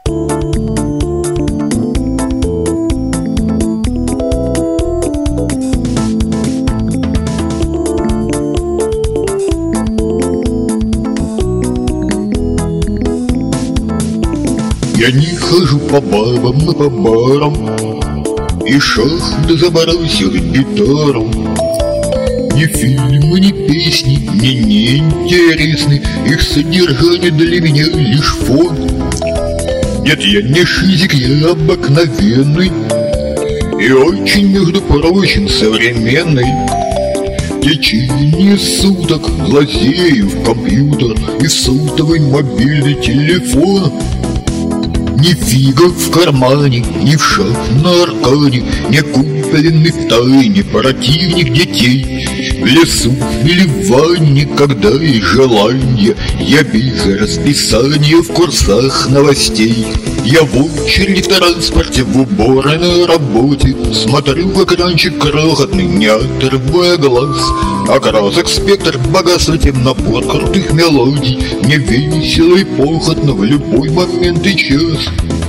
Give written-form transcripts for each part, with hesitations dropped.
Я не хожу по бабам и по барам, и шахты забросил гитару. Ни фильмы, ни песни мне не интересны, их содержание для меня лишь фон. Нет, я не шизик, я обыкновенный и очень, между прочим, современный. В течение суток глазею в компьютер и сотовый мобильный телефон. Ни фига в кармане, ни в шаг на аркане, не купленный в тайне противник детей. В лесу или в ванне, когда и желание, я без расписания в курсах новостей. Я в очереди в транспорте, в уборной работе, смотрю в экранчик крохотный, не отрывая глаз. А красок спектр богатствен, набор крутых мелодий, мне весело и похотно в любой момент и час.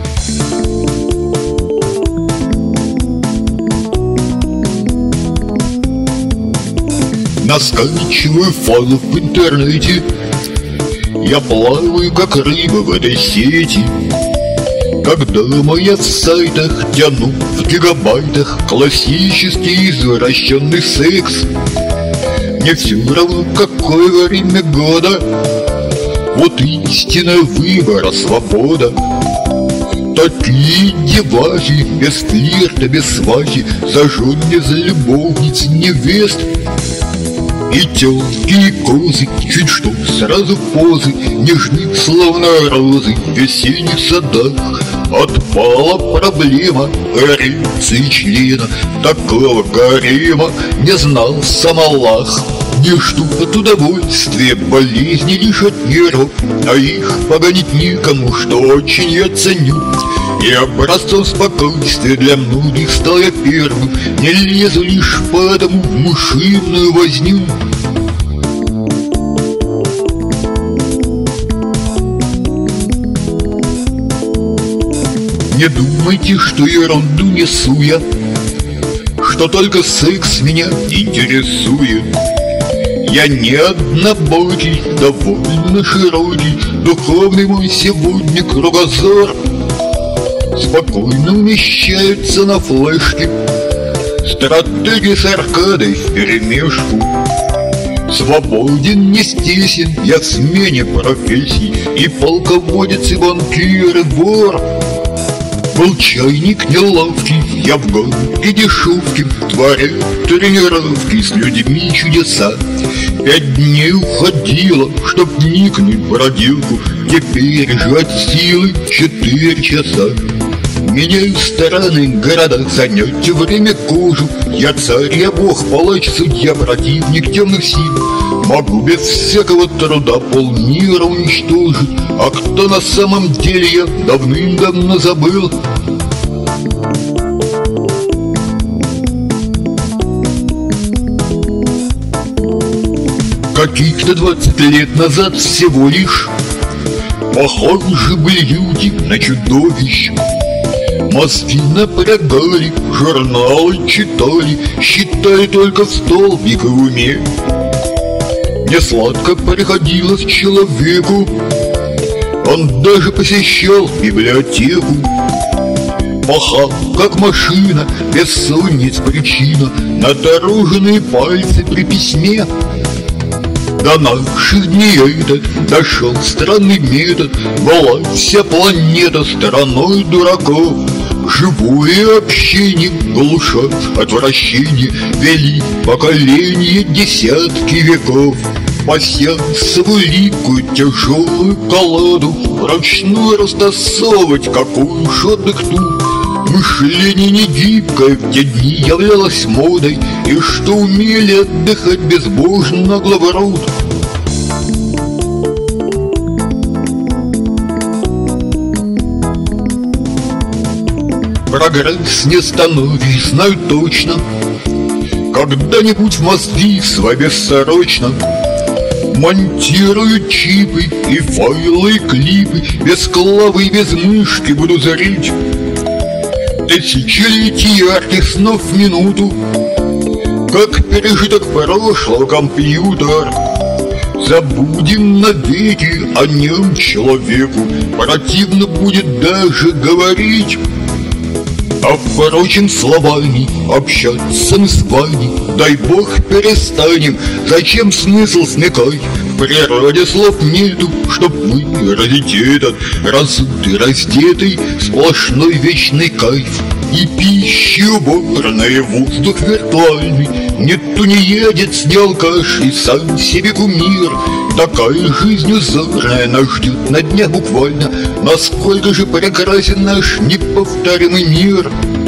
Наскачиваю файлов в интернете, я плаваю как рыба в этой сети. Когда я в сайтах тяну в гигабайтах классический извращенный секс, мне все равно какое время года, вот истинная выбора, свобода. Такие девахи, без флирта, без свахи, зажжен без любовниц, невест. И тёлки, и козы, чуть что, сразу позы, нежны, словно розы, в весенних садах. Отпала проблема эрекции члена, такого гарема не знал сам Аллах. Не жду от удовольствия болезни лишь от нервов, а их погонить никому, что очень я ценю. И образцом спокойствия для многих стал я первым, не лезу лишь поэтому в мышиную возню. Не думайте, что ерунду несу я, что только секс меня интересует. Я не однобокий, довольно широкий, духовный мой сегодня кругозор спокойно умещаются на флешке стратегии с аркадой вперемешку. Свободен, не стесен, я в смене профессий, и полководец, и банкир, и вор. Был чайник неловкий, я в гонке дешевке, творя тренировки с людьми чудеса. 5 дней уходило, чтоб никнуть в бродилку, теперь же от силы 4 часа. Меняю страны, города, занять время кожу. Я царь, я бог, палач, судья, противник темных сил. Могу без всякого труда полмира уничтожить, а кто на самом деле я давным-давно забыл. Каких-то 20 лет назад всего лишь похожи были люди на чудовищ. Мозги напрягали, журналы читали, считали только в столбик и в уме. Не сладко приходилось человеку, он даже посещал библиотеку. Пахал, как машина, бессонниц причина, натороженные пальцы при письме. До наших дней этот дошел странный метод, была вся планета стороной дураков. Живое общение глушат отвращение, вели поколение десятки веков. Пасьянцевую ликую тяжелую колоду вручную растасовывать какую ж отдыхну. Мышление негибкое в те дни являлось модой, и что умели отдыхать безбожно главорот. Прогресс не остановишь, знаю точно, когда-нибудь в мозги свои бессрочно Монтирую чипы и файлы, и клипы, без клавы и без мышки буду зарить тысячелетий ярких снов в минуту, как пережиток прошлого компьютер. Забудем навеки о нем человеку, противно будет даже говорить. А впрочем, словами общаться мы с вами, дай бог, перестанем. Зачем смысл смекать? В природе слов нету, чтоб выразить этот разутый, раздетый, сплошной вечный кайф. И пища уборная, воздух виртуальный, никто не едет с алкаш и сам себе кумир. Такая жизнь узорная нас ждет на днях буквально. Насколько же прекрасен наш неповторимый мир.